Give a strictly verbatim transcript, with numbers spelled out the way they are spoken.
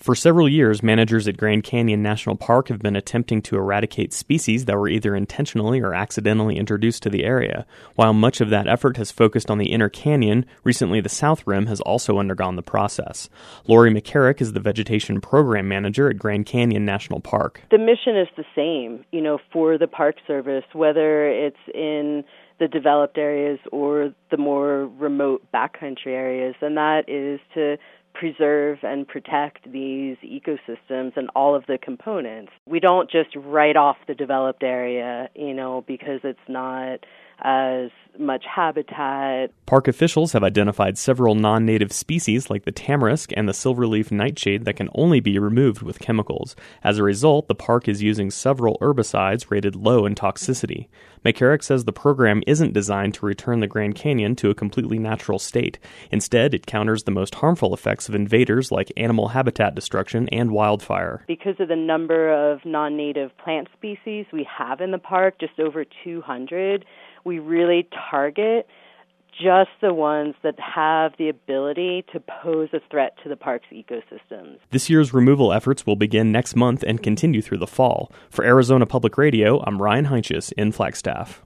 For several years, managers at Grand Canyon National Park have been attempting to eradicate species that were either intentionally or accidentally introduced to the area. While much of that effort has focused on the inner canyon, recently the South Rim has also undergone the process. Lori McCarrick is the Vegetation Program Manager at Grand Canyon National Park. The mission is the same, you know, for the Park Service, whether it's in the developed areas or the more remote backcountry areas, and that is to preserve and protect these ecosystems and all of the components. We don't just write off the developed area, you know, because it's not as much habitat. Park officials have identified several non-native species like the tamarisk and the silverleaf nightshade that can only be removed with chemicals. As a result, the park is using several herbicides rated low in toxicity. McCarrick says the program isn't designed to return the Grand Canyon to a completely natural state. Instead, it counters the most harmful effects of invaders like animal habitat destruction and wildfire. Because of the number of non-native plant species we have in the park, just over two hundred, we really target just the ones that have the ability to pose a threat to the park's ecosystems. This year's removal efforts will begin next month and continue through the fall. For Arizona Public Radio, I'm Ryan Heinches in Flagstaff.